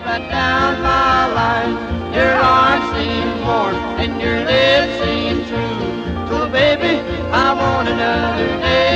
right down my line. Your arms seem warm and your lips seem true. So baby, I want another day.